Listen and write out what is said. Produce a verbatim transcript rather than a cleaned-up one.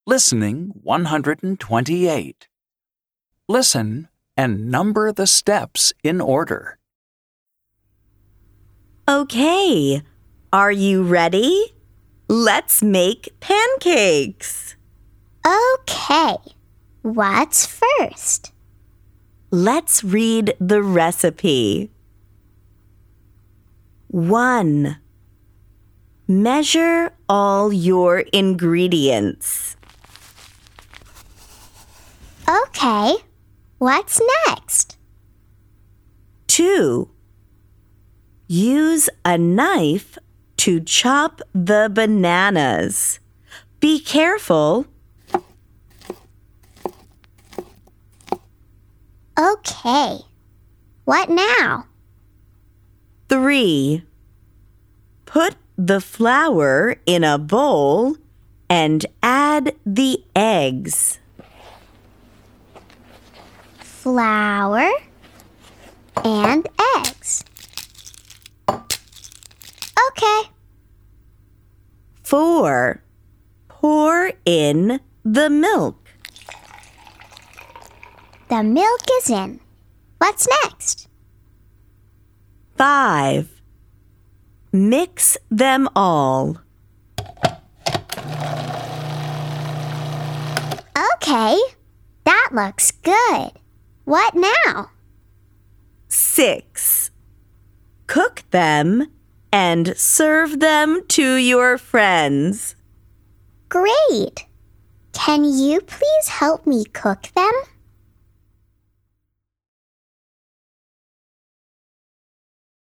Listening one hundred twenty-eight. Listen and number the steps in order. Okay, are you ready? Let's make pancakes. Okay, what's first? Let's read the recipe. One. Measure all your ingredients. Okay, what's next? Two. Use a knife to chop the bananas. Be careful. Okay, what now? Three. Put the flour in a bowl and add the eggs. Flour and eggs. Okay. Four. Pour in the milk. The milk is in. What's next? Five. Mix them all. Okay, that looks good. What now? Six. Cook them and serve them to your friends. Great. Can you please help me cook them?